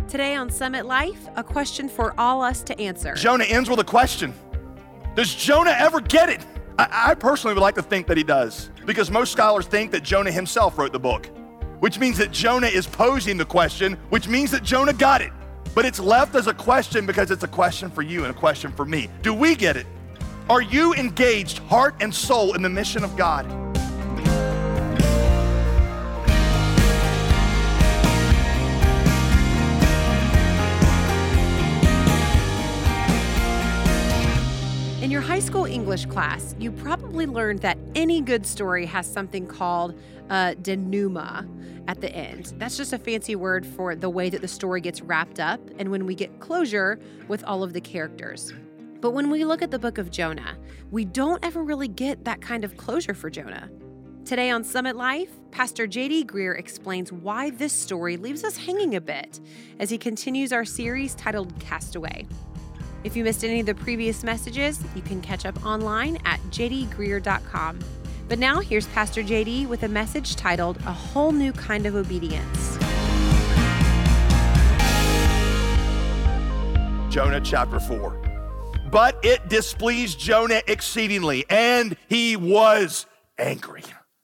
Today on Summit Life, a question for all us to answer. Jonah ends with a question. Does Jonah ever get it? I personally would like to think that he does, because most scholars think that Jonah himself wrote the book, which means that Jonah is posing the question, which means that Jonah got it. But it's left as a question because it's a question for you and a question for me. Do we get it? Are you engaged heart and soul in the mission of God? In your high school English class, you probably learned that any good story has something called a denouement at the end. That's just a fancy word for the way that the story gets wrapped up and when we get closure with all of the characters. But when we look at the book of Jonah, we don't ever really get that kind of closure for Jonah. Today on Summit Life, Pastor J.D. Greear explains why this story leaves us hanging a bit as he continues our series titled Castaway. If you missed any of the previous messages, you can catch up online at jdgreear.com. But now here's Pastor JD with a message titled A Whole New Kind of Obedience. Jonah chapter 4. But it displeased Jonah exceedingly, and he was angry.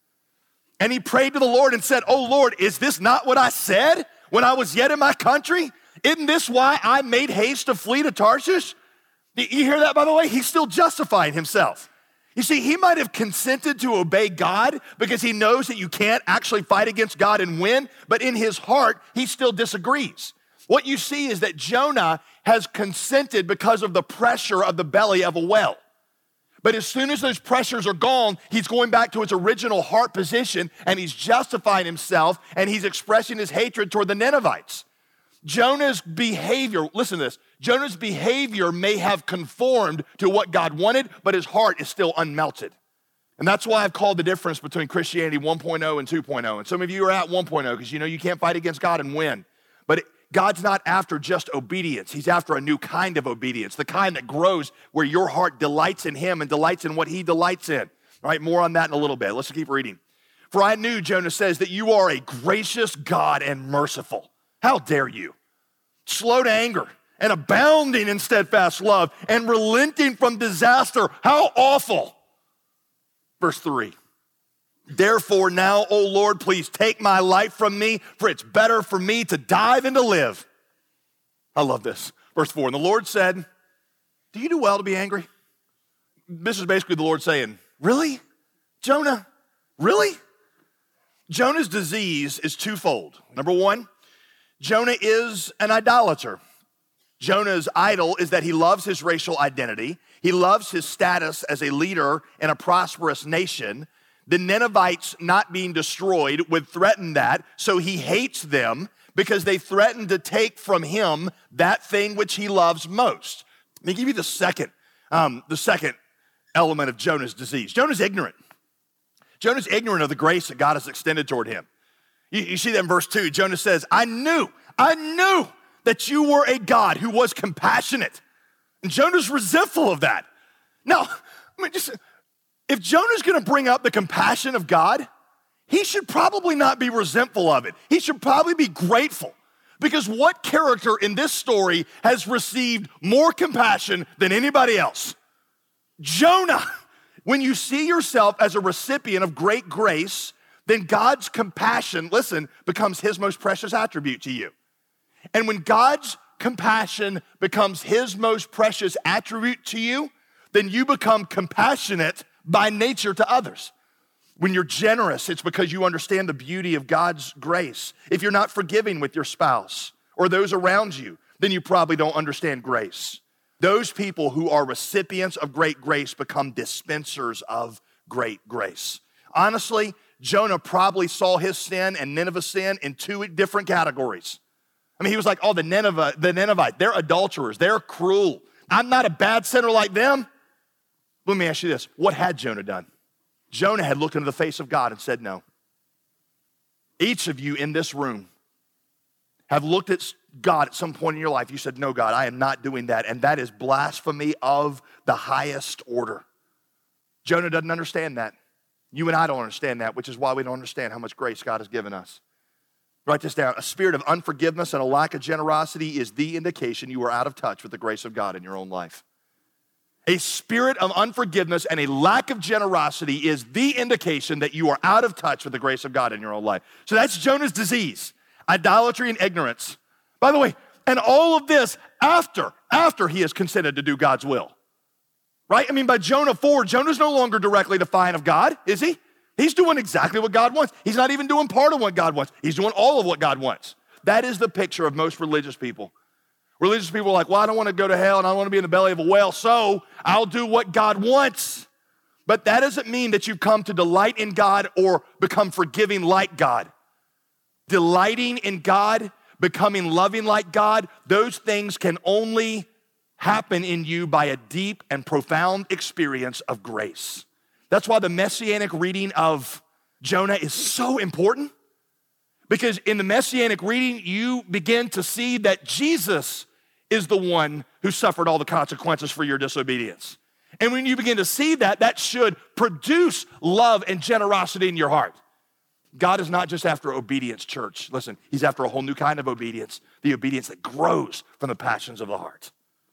And he prayed to the Lord and said, "Oh Lord, is this not what I said when I was yet in my country? Isn't this why I made haste to flee to Tarshish?" You hear that, by the way? He's still justifying himself. You see, he might have consented to obey God because he knows that you can't actually fight against God and win, but in his heart, he still disagrees. What you see is that Jonah has consented because of the pressure of the belly of a whale. But as soon as those pressures are gone, he's going back to his original heart position and he's justifying himself and he's expressing his hatred toward the Ninevites. Jonah's behavior, listen to this, Jonah's behavior may have conformed to what God wanted, but his heart is still unmelted. And that's why I've called the difference between Christianity 1.0 and 2.0. And some of you are at 1.0 because you know you can't fight against God and win. But God's not after just obedience. He's after a new kind of obedience, the kind that grows where your heart delights in him and delights in what he delights in. All right, more on that in a little bit. Let's keep reading. For I knew, Jonah says, that you are a gracious God and merciful. How dare you? Slow to anger and abounding in steadfast love and relenting from disaster. How awful. Verse 3. Therefore now, O Lord, please take my life from me, for it's better for me to die than to live. I love this. Verse 4. And the Lord said, do you do well to be angry? This is basically the Lord saying, really? Jonah? Really? Jonah's disease is twofold. Number one, Jonah is an idolater. Jonah's idol is that he loves his racial identity. He loves his status as a leader in a prosperous nation. The Ninevites not being destroyed would threaten that, so he hates them because they threaten to take from him that thing which he loves most. Let me give you the second element of Jonah's disease. Jonah's ignorant. Jonah's ignorant of the grace that God has extended toward him. You see that in verse 2. Jonah says, I knew that you were a God who was compassionate. And Jonah's resentful of that. Now, if Jonah's gonna bring up the compassion of God, he should probably not be resentful of it. He should probably be grateful. Because what character in this story has received more compassion than anybody else? Jonah. When you see yourself as a recipient of great grace, then God's compassion, listen, becomes his most precious attribute to you. And when God's compassion becomes his most precious attribute to you, then you become compassionate by nature to others. When you're generous, it's because you understand the beauty of God's grace. If you're not forgiving with your spouse or those around you, then you probably don't understand grace. Those people who are recipients of great grace become dispensers of great grace. Honestly, Jonah probably saw his sin and Nineveh's sin in two different categories. I mean, he was like, oh, the Ninevite, they're adulterers, they're cruel. I'm not a bad sinner like them. Let me ask you this, what had Jonah done? Jonah had looked into the face of God and said no. Each of you in this room have looked at God at some point in your life. You said, no, God, I am not doing that. And that is blasphemy of the highest order. Jonah doesn't understand that. You and I don't understand that, which is why we don't understand how much grace God has given us. Write this down. A spirit of unforgiveness and a lack of generosity is the indication you are out of touch with the grace of God in your own life. A spirit of unforgiveness and a lack of generosity is the indication that you are out of touch with the grace of God in your own life. So that's Jonah's disease, idolatry and ignorance. By the way, and all of this after he has consented to do God's will, right? I mean, by Jonah 4, Jonah's no longer directly defiant of God, is he? He's doing exactly what God wants. He's not even doing part of what God wants. He's doing all of what God wants. That is the picture of most religious people. Religious people are like, well, I don't want to go to hell and I don't want to be in the belly of a whale, so I'll do what God wants. But that doesn't mean that you've come to delight in God or become forgiving like God. Delighting in God, becoming loving like God, those things can only happen in you by a deep and profound experience of grace. That's why the messianic reading of Jonah is so important, because in the messianic reading, you begin to see that Jesus is the one who suffered all the consequences for your disobedience. And when you begin to see that, that should produce love and generosity in your heart. God is not just after obedience, church. Listen, he's after a whole new kind of obedience, the obedience that grows from the passions of the heart.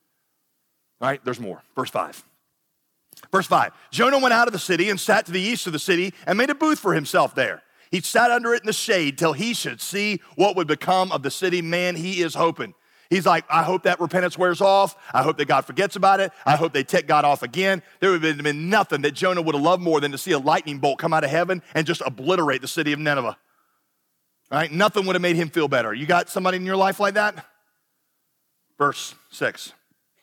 All right, there's more. Verse 5. Verse 5, Jonah went out of the city and sat to the east of the city and made a booth for himself there. He sat under it in the shade till he should see what would become of the city. Man, he is hoping. He's like, I hope that repentance wears off. I hope that God forgets about it. I hope they tick God off again. There would have been nothing that Jonah would have loved more than to see a lightning bolt come out of heaven and just obliterate the city of Nineveh. All right? Nothing would have made him feel better. You got somebody in your life like that? Verse 6.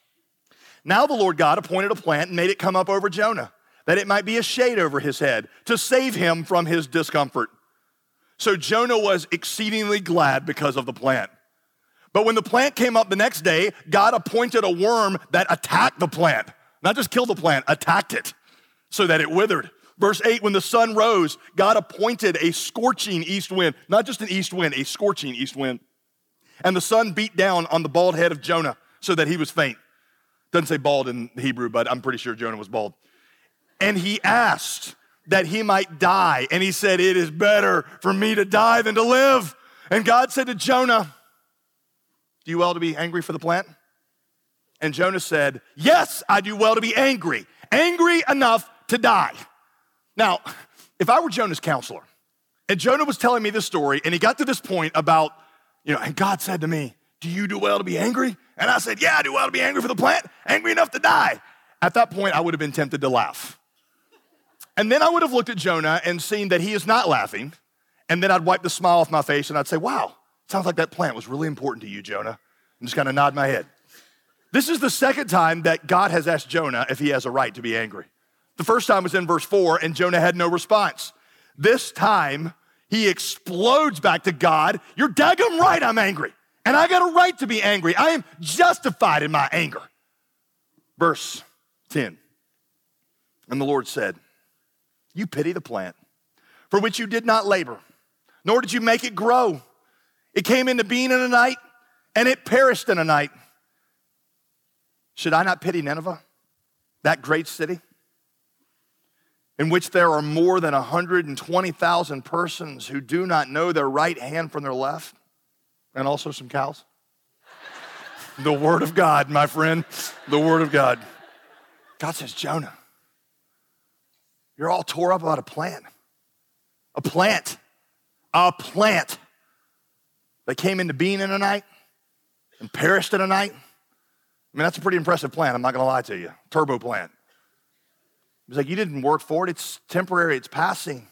Now the Lord God appointed a plant and made it come up over Jonah, that it might be a shade over his head to save him from his discomfort. So Jonah was exceedingly glad because of the plant. But when the plant came up the next day, God appointed a worm that attacked the plant. Not just killed the plant, attacked it so that it withered. Verse 8, when the sun rose, God appointed a scorching east wind, not just an east wind, a scorching east wind. And the sun beat down on the bald head of Jonah so that he was faint. Doesn't say bald in Hebrew, but I'm pretty sure Jonah was bald. And he asked that he might die. And he said, it is better for me to die than to live. And God said to Jonah, do you well to be angry for the plant? And Jonah said, yes, I do well to be angry enough to die. Now, if I were Jonah's counselor, and Jonah was telling me this story, and he got to this point about, and God said to me, do you do well to be angry? And I said, yeah, I do well to be angry for the plant, angry enough to die. At that point, I would have been tempted to laugh. And then I would have looked at Jonah and seen that he is not laughing. And then I'd wipe the smile off my face and I'd say, wow, sounds like that plant was really important to you, Jonah. And just kind of nod my head. This is the second time that God has asked Jonah if he has a right to be angry. The first time was in verse 4, and Jonah had no response. This time, he explodes back to God. You're daggum right, I'm angry. And I got a right to be angry. I am justified in my anger. Verse 10. And the Lord said, you pity the plant for which you did not labor, nor did you make it grow. It came into being in a night, and it perished in a night. Should I not pity Nineveh, that great city, in which there are more than 120,000 persons who do not know their right hand from their left? And also some cows. The word of God, my friend, the word of God. God says, Jonah, you're all tore up about a plant. A plant that came into being in a night and perished in a night. I mean, that's a pretty impressive plant, I'm not gonna lie to you. Turbo plant. He's like, you didn't work for it, it's temporary, it's passing.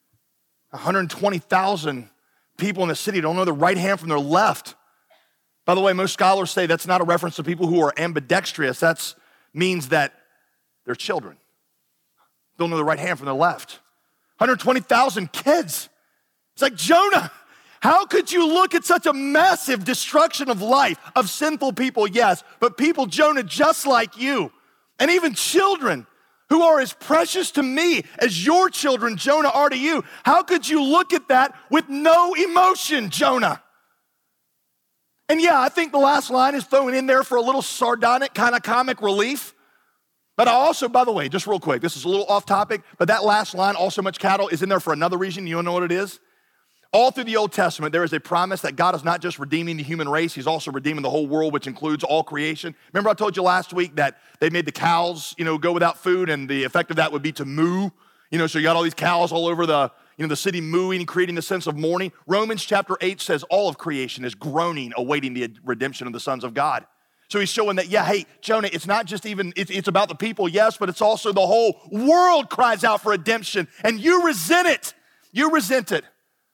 120,000 people in the city don't know their right hand from their left. By the way, most scholars say that's not a reference to people who are ambidextrous. That means that they're children. Don't know the right hand from their left. 120,000 kids. It's like, Jonah, how could you look at such a massive destruction of life, of sinful people, yes, but people, Jonah, just like you, and even children who are as precious to me as your children, Jonah, are to you. How could you look at that with no emotion, Jonah? And yeah, I think the last line is thrown in there for a little sardonic kind of comic relief. But I also, by the way, just real quick, this is a little off topic, but that last line, all so much cattle, is in there for another reason. You know what it is? All through the Old Testament, there is a promise that God is not just redeeming the human race, he's also redeeming the whole world, which includes all creation. Remember I told you last week that they made the cows, go without food, and the effect of that would be to moo. So you got all these cows all over the city mooing, creating the sense of mourning. Romans chapter 8 says all of creation is groaning, awaiting the redemption of the sons of God. So he's showing that, hey, Jonah, it's not just even, it's about the people, yes, but it's also the whole world cries out for redemption, and you resent it. You resent it.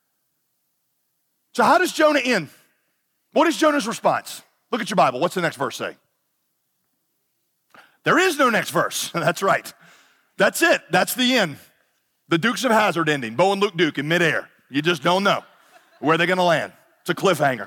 So how does Jonah end? What is Jonah's response? Look at your Bible. What's the next verse say? There is no next verse. That's right. That's it. That's the end. The Dukes of Hazzard ending. Bo and Luke Duke in midair. You just don't know where they're going to land. It's a cliffhanger.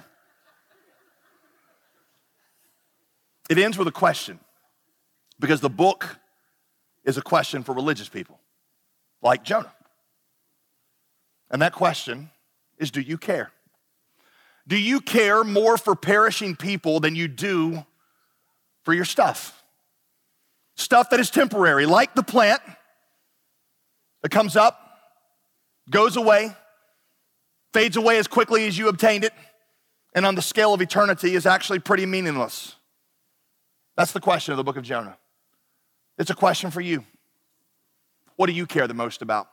It ends with a question, because the book is a question for religious people like Jonah. And that question is, do you care? Do you care more for perishing people than you do for your stuff? Stuff that is temporary, like the plant that comes up, goes away, fades away as quickly as you obtained it, and on the scale of eternity is actually pretty meaningless. That's the question of the book of Jonah. It's a question for you. What do you care the most about?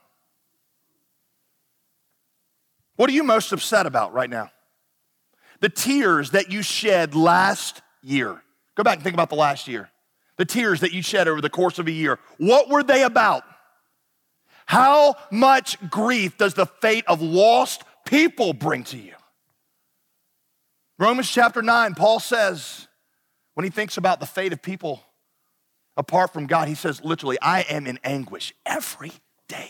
What are you most upset about right now? The tears that you shed last year. Go back and think about the last year. The tears that you shed over the course of a year. What were they about? How much grief does the fate of lost people bring to you? Romans chapter 9, Paul says, when he thinks about the fate of people apart from God, he says literally, I am in anguish every day.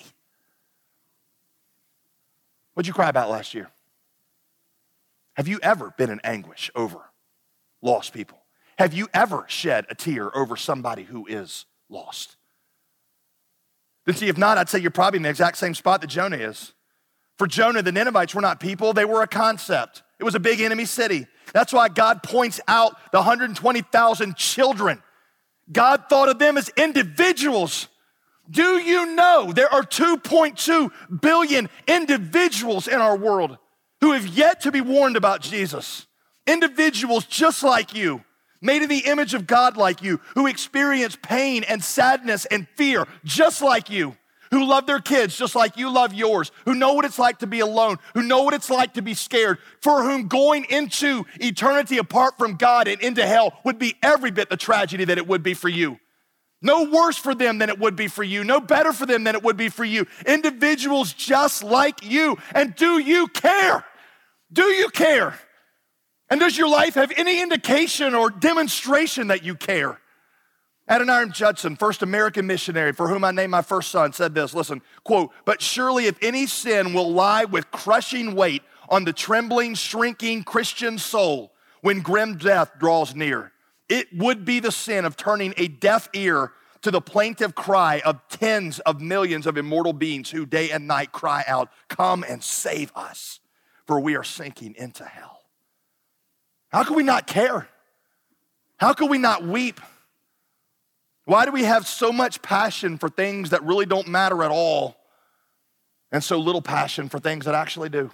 What'd you cry about last year? Have you ever been in anguish over lost people? Have you ever shed a tear over somebody who is lost? Then see, if not, I'd say you're probably in the exact same spot that Jonah is. For Jonah, the Ninevites were not people, they were a concept. It was a big enemy city. That's why God points out the 120,000 children. God thought of them as individuals. Do you know there are 2.2 billion individuals in our world who have yet to be warned about Jesus? Individuals just like you, made in the image of God like you, who experience pain and sadness and fear just like you, who love their kids just like you love yours, who know what it's like to be alone, who know what it's like to be scared, for whom going into eternity apart from God and into hell would be every bit the tragedy that it would be for you. No worse for them than it would be for you. No better for them than it would be for you. Individuals just like you. And do you care? Do you care? And does your life have any indication or demonstration that you care? Adoniram Judson, first American missionary for whom I named my first son, said this, listen, quote, but surely if any sin will lie with crushing weight on the trembling, shrinking Christian soul when grim death draws near, it would be the sin of turning a deaf ear to the plaintive cry of tens of millions of immortal beings who day and night cry out, come and save us, for we are sinking into hell. How can we not care? How can we not weep? Why do we have so much passion for things that really don't matter at all and so little passion for things that actually do?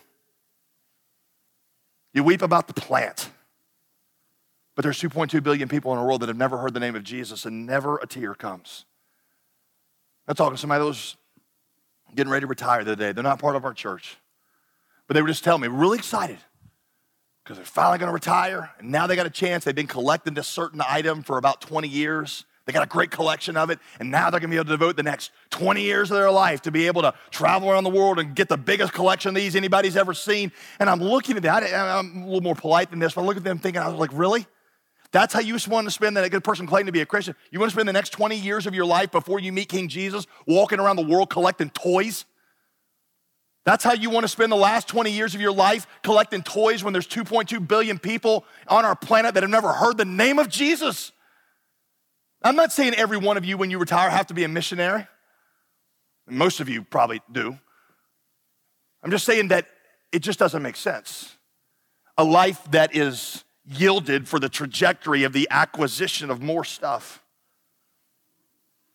You weep about the plant, but there's 2.2 billion people in the world that have never heard the name of Jesus, and never a tear comes. I'm talking to somebody that was getting ready to retire the other day. They're not part of our church, but they were just telling me, really excited, because they're finally going to retire, and now they got a chance. They've been collecting this certain item for about 20 years. They got a great collection of it, and now they're going to be able to devote the next 20 years of their life to be able to travel around the world and get the biggest collection of these anybody's ever seen. And I'm looking at that. I'm a little more polite than this, but I look at them thinking, I was like, really? That's how you want to spend that? A good person claiming to be a Christian. You want to spend the next 20 years of your life before you meet King Jesus walking around the world collecting toys? That's how you want to spend the last 20 years of your life collecting toys when there's 2.2 billion people on our planet that have never heard the name of Jesus? I'm not saying every one of you when you retire have to be a missionary. Most of you probably do. I'm just saying that it just doesn't make sense. A life that is yielded for the trajectory of the acquisition of more stuff.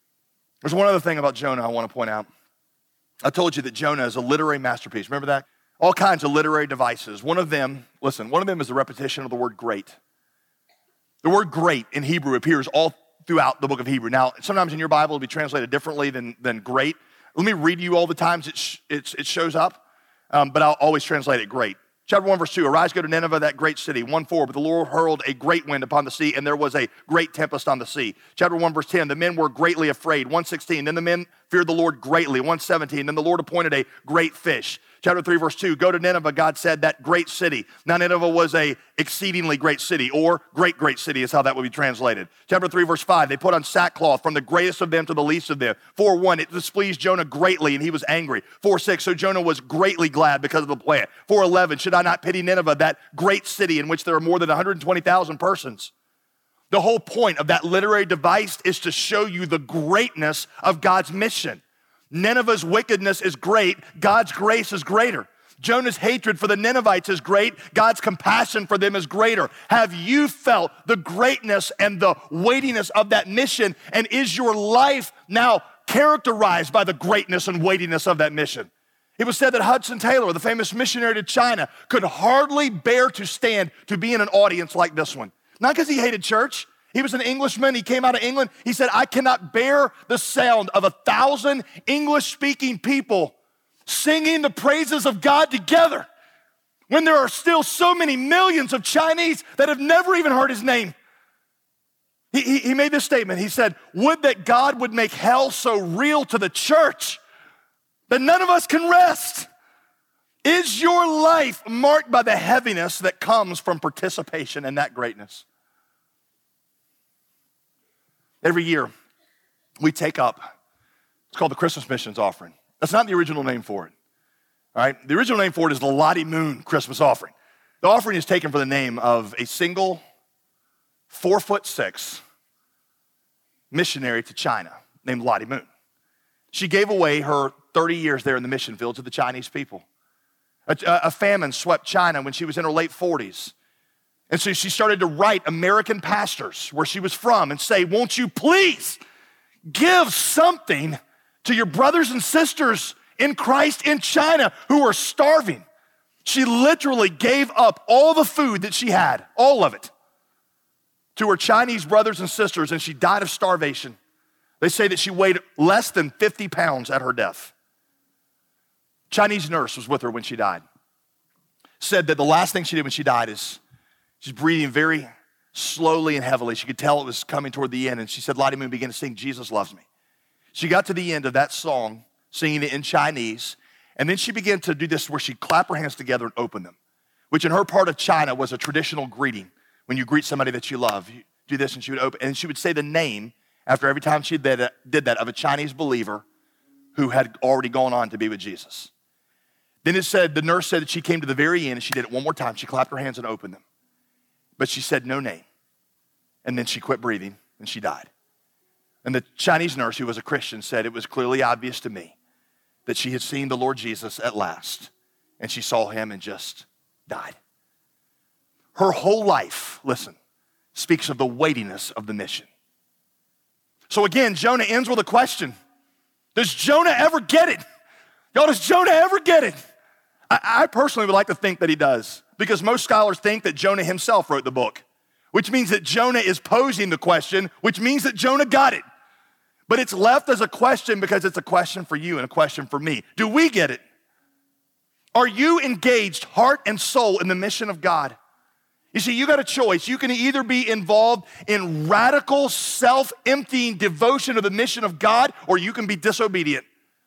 There's one other thing about Jonah I want to point out. I told you that Jonah is a literary masterpiece. Remember that? all kinds of literary devices. One of them is the repetition of the word great. The word great in Hebrew appears all throughout the book of Hebrew. Now, sometimes in your Bible it'll be translated differently than great. Let me read you all the times it shows up, but I'll always translate it great. Chapter 1, verse 2, arise, go to Nineveh, that great city. 1:4, but the Lord hurled a great wind upon the sea, and there was a great tempest on the sea. Chapter 1, verse 10, the men were greatly afraid. 1:16, then the men feared the Lord greatly. 1:17, then the Lord appointed a great fish. Chapter 3, verse 2, go to Nineveh, God said, that great city. Now Nineveh was a exceedingly great city, or great city is how that would be translated. Chapter 3, verse 5, they put on sackcloth from the greatest of them to the least of them. 4:1, it displeased Jonah greatly, and he was angry. 4:6, so Jonah was greatly glad because of the plan. 4:11, should I not pity Nineveh, that great city in which there are more than 120,000 persons? The whole point of that literary device is to show you the greatness of God's mission. Nineveh's wickedness is great, God's grace is greater. Jonah's hatred for the Ninevites is great, God's compassion for them is greater. Have you felt the greatness and the weightiness of that mission? And is your life now characterized by the greatness and weightiness of that mission? It was said that Hudson Taylor, the famous missionary to China, could hardly bear to stand to be in an audience like this one. Not because he hated church. He was an Englishman. He came out of England. He said, I cannot bear the sound of 1,000 English-speaking people singing the praises of God together when there are still so many millions of Chinese that have never even heard his name. He made this statement. He said, would that God would make hell so real to the church that none of us can rest. Is your life marked by the heaviness that comes from participation in that greatness? Every year, we take up, it's called the Christmas Missions Offering. That's not the original name for it, all right? The original name for it is the Lottie Moon Christmas Offering. The offering is taken from the name of a single 4'6" missionary to China named Lottie Moon. She gave away her 30 years there in the mission field to the Chinese people. A famine swept China when she was in her late 40s. And so she started to write American pastors where she was from and say, won't you please give something to your brothers and sisters in Christ in China who are starving. She literally gave up all the food that she had, all of it, to her Chinese brothers and sisters, and she died of starvation. They say that she weighed less than 50 pounds at her death. Chinese nurse was with her when she died. Said that the last thing she did when she died is she's breathing very slowly and heavily. She could tell it was coming toward the end, and she said, Lottie Moon began to sing, Jesus Loves Me. She got to the end of that song, singing it in Chinese, and then she began to do this where she'd clap her hands together and open them, which in her part of China was a traditional greeting. When you greet somebody that you love, you do this, and she would open, and she would say the name after every time she did that of a Chinese believer who had already gone on to be with Jesus. Then it said, the nurse said that she came to the very end and she did it one more time. She clapped her hands and opened them. But she said no name. And then she quit breathing and she died. And the Chinese nurse, who was a Christian, said it was clearly obvious to me that she had seen the Lord Jesus at last. And she saw him and just died. Her whole life, listen, speaks of the weightiness of the mission. So again, Jonah ends with a question. Does Jonah ever get it? Y'all, does Jonah ever get it? I personally would like to think that he does, because most scholars think that Jonah himself wrote the book, which means that Jonah is posing the question, which means that Jonah got it. But it's left as a question because it's a question for you and a question for me. Do we get it? Are you engaged heart and soul in the mission of God? You see, you got a choice. You can either be involved in radical, self-emptying devotion to the mission of God, or you can be disobedient.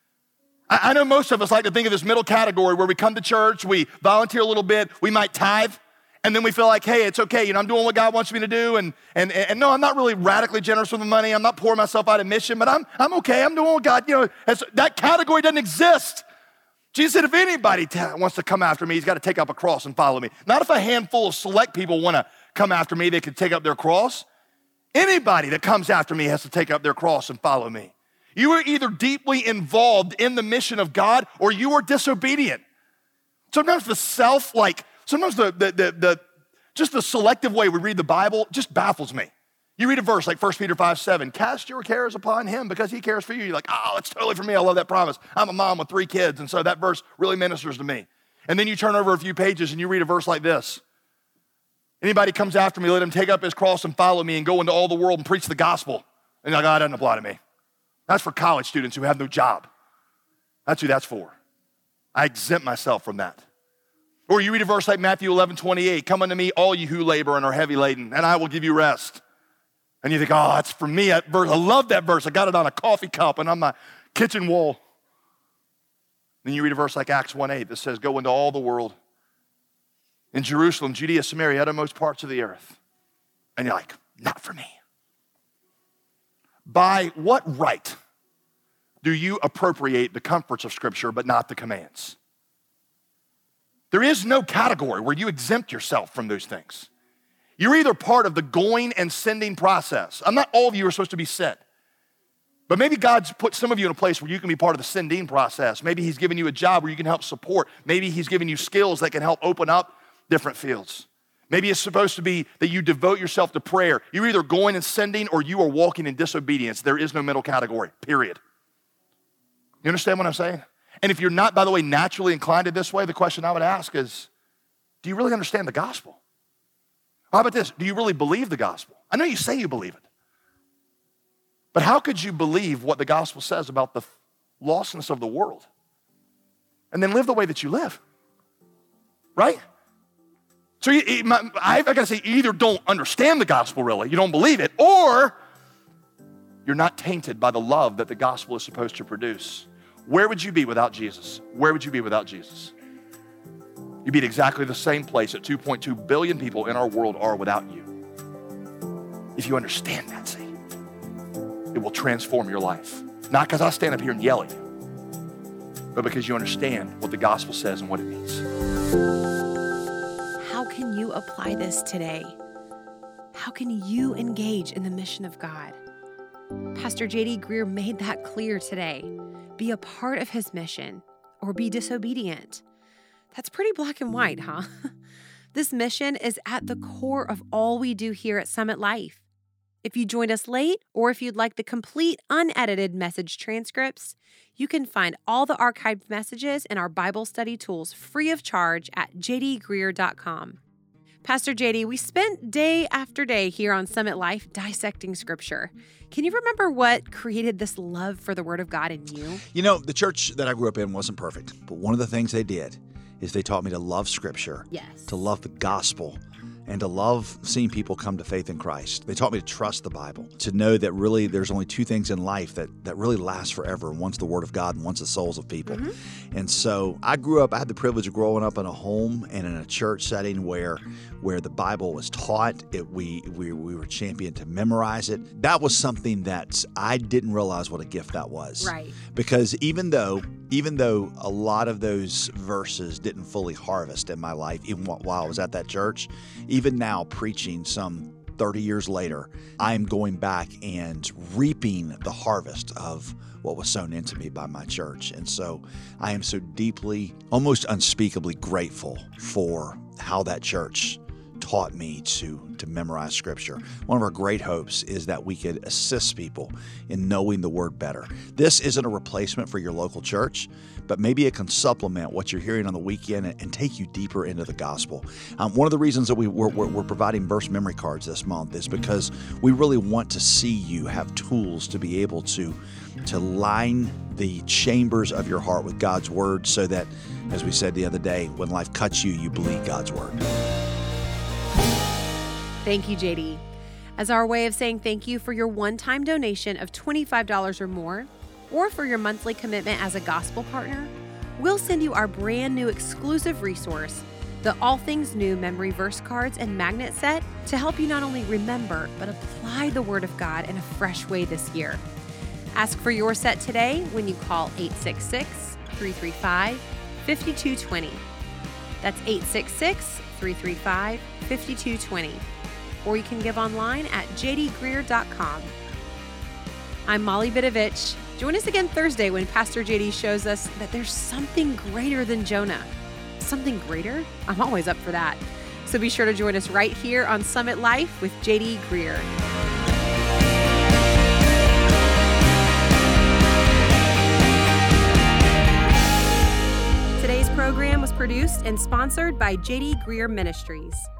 I know most of us like to think of this middle category where we come to church, we volunteer a little bit, we might tithe, and then we feel like, hey, it's okay, I'm doing what God wants me to do, and no, I'm not really radically generous with the money, I'm not pouring myself out of mission, but I'm okay, I'm doing what God, that category doesn't exist. Jesus said, if anybody wants to come after me, he's got to take up a cross and follow me. Not if a handful of select people want to come after me, they can take up their cross. Anybody that comes after me has to take up their cross and follow me. You are either deeply involved in the mission of God or you are disobedient. Sometimes sometimes just the selective way we read the Bible just baffles me. You read a verse like 1 Peter 5:7, cast your cares upon him because he cares for you. You're like, oh, it's totally for me. I love that promise. I'm a mom with 3 kids, and so that verse really ministers to me. And then you turn over a few pages and you read a verse like this. Anybody comes after me, let him take up his cross and follow me and go into all the world and preach the gospel. And you're like, oh, that doesn't apply to me. That's for college students who have no job. That's who that's for. I exempt myself from that. Or you read a verse like Matthew 11:28, come unto me, all you who labor and are heavy laden, and I will give you rest. And you think, oh, that's for me. I love that verse. I got it on a coffee cup and on my kitchen wall. Then you read a verse like Acts 1:8 that says, go into all the world, in Jerusalem, Judea, Samaria, uttermost parts of the earth. And you're like, not for me. By what right do you appropriate the comforts of Scripture but not the commands? There is no category where you exempt yourself from those things. You're either part of the going and sending process. Not all of you are supposed to be sent. But maybe God's put some of you in a place where you can be part of the sending process. Maybe he's given you a job where you can help support. Maybe he's given you skills that can help open up different fields. Maybe it's supposed to be that you devote yourself to prayer. You're either going and sending or you are walking in disobedience. There is no middle category, period. You understand what I'm saying? And if you're not, by the way, naturally inclined to this way, the question I would ask is, do you really understand the gospel? How about this? Do you really believe the gospel? I know you say you believe it. But how could you believe what the gospel says about the lostness of the world and then live the way that you live? Right? So I've got to say, you either don't understand the gospel really, you don't believe it, or you're not tainted by the love that the gospel is supposed to produce. Where would you be without Jesus? Where would you be without Jesus? You'd be at exactly the same place that 2.2 billion people in our world are without you. If you understand that, see, it will transform your life. Not because I stand up here and yell at you, but because you understand what the gospel says and what it means. How can you apply this today? How can you engage in the mission of God? Pastor J.D. Greear made that clear today. Be a part of his mission or be disobedient. That's pretty black and white, huh? This mission is at the core of all we do here at Summit Life. If you joined us late, or if you'd like the complete unedited message transcripts, you can find all the archived messages in our Bible study tools free of charge at jdgreear.com. Pastor JD, we spent day after day here on Summit Life dissecting Scripture. Can you remember what created this love for the Word of God in you? You know, the church that I grew up in wasn't perfect, but one of the things they did is they taught me to love Scripture, yes, to love the gospel, and to love seeing people come to faith in Christ. They taught me to trust the Bible, to know that really there's only two things in life that really last forever. One's the Word of God and one's the souls of people. Mm-hmm. And so I had the privilege of growing up in a home and in a church setting where the Bible was taught. We were championed to memorize it. That was something that I didn't realize what a gift that was. Right. Because even though a lot of those verses didn't fully harvest in my life, even while I was at that church, even now preaching some 30 years later, I am going back and reaping the harvest of what was sown into me by my church. And so I am so deeply, almost unspeakably grateful for how that church taught me to memorize Scripture. One of our great hopes is that we could assist people in knowing the Word better. This isn't a replacement for your local church, but maybe it can supplement what you're hearing on the weekend and take you deeper into the gospel. One of the reasons that we're providing verse memory cards this month is because we really want to see you have tools to be able to line the chambers of your heart with God's Word so that, as we said the other day, when life cuts you, you bleed God's Word. Thank you, JD. As our way of saying thank you for your one-time donation of $25 or more, or for your monthly commitment as a gospel partner, we'll send you our brand new exclusive resource, the All Things New Memory Verse Cards and Magnet Set, to help you not only remember, but apply the Word of God in a fresh way this year. Ask for your set today when you call 866-335-5220. That's 866-335-5220. Or you can give online at jdgreear.com. I'm Molly Vidovich. Join us again Thursday when Pastor JD shows us that there's something greater than Jonah. Something greater? I'm always up for that. So be sure to join us right here on Summit Life with JD Greear. Today's program was produced and sponsored by J.D. Greer Ministries.